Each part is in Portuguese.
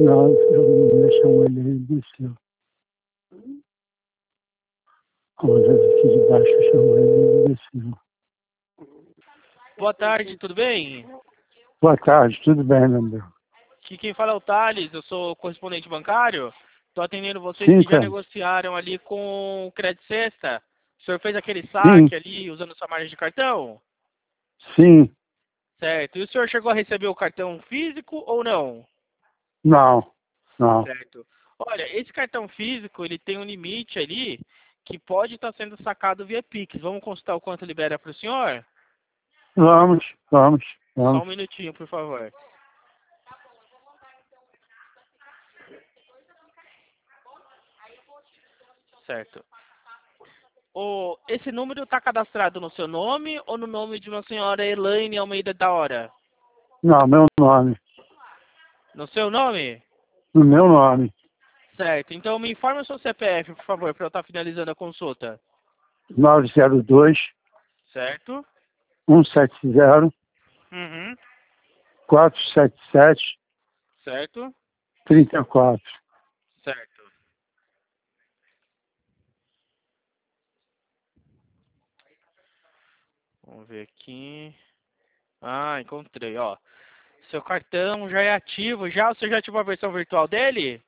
Não, eu me chamou ele, ele desceu. Vamos ver aqui de baixo, chamou ele, ele desceu. Boa tarde, tudo bem? Boa tarde, tudo bem, meu Deus? Aqui quem fala é o Thales, eu sou correspondente bancário. Estou atendendo vocês Sim, que já cara. negociaram ali com o Credit Sexta. O senhor fez aquele Sim, saque ali usando sua margem de cartão? sim, Certo. E o senhor chegou a receber o cartão físico ou não? não, não. Certo. Olha, esse cartão físico, ele tem um limite ali que pode estar sendo sacado via Pix. Vamos consultar o quanto libera para o senhor? Vamos, vamos, Só vamos. um minutinho, por favor. Certo. Esse número está cadastrado no seu nome ou no nome de uma senhora Elaine Almeida da Hora? Não, meu nome. No seu nome? No meu nome. Certo. Então me informe o seu CPF, por favor, para eu estar finalizando a consulta. 902 Certo? 170 Uhum. 477 Certo? 34. Certo. Vamos ver aqui. Ah, encontrei, ó. Seu cartão já é ativo já? Você já ativou a versão virtual dele?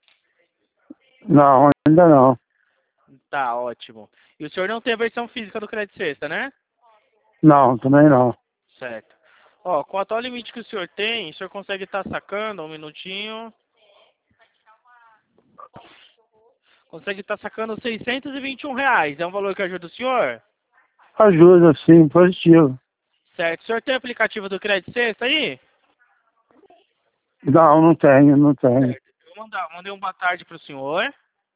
Não, ainda não. Tá, ótimo. E o senhor não tem a versão física do Credit Sexta, né? Não, também não. Certo. Ó, com o atual limite que o senhor tem, o senhor consegue estar sacando, um minutinho. Consegue estar sacando R$ 621. É um valor que ajuda o senhor? Ajuda, sim, positivo. Certo. O senhor tem aplicativo do Credit Sexta aí? Não, não tenho, não tenho. Certo. Mandei um boa tarde pro senhor.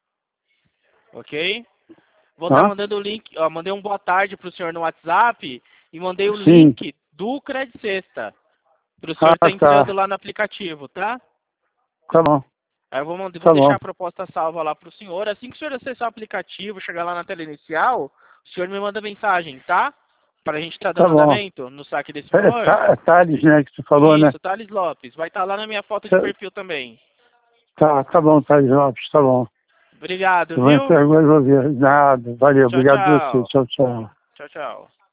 Ok? Vou estar Hã? mandando o link, ó, mandei um boa tarde pro senhor no WhatsApp e mandei o Sim. link do Credit Sexta pro senhor Ah, estar entrando tá. lá no aplicativo, tá? Tá bom, Aí eu vou tá deixar bom. a proposta salva lá pro senhor. Assim que o senhor acessar o aplicativo, chegar lá na tela inicial, o senhor me manda mensagem, tá? Para a gente estar Tá dando bom. andamento no saque desse valor. É Thales, né, que você falou, né? Isso, Thales Lopes. Vai estar lá na minha foto de perfil também. Tá bom, Thales Lopes, tá bom. Obrigado, Eu vou viu? entregar e vou ver. Nada, valeu, Tchau, obrigado a você. tchau. Tchau, tchau. Tchau, tchau.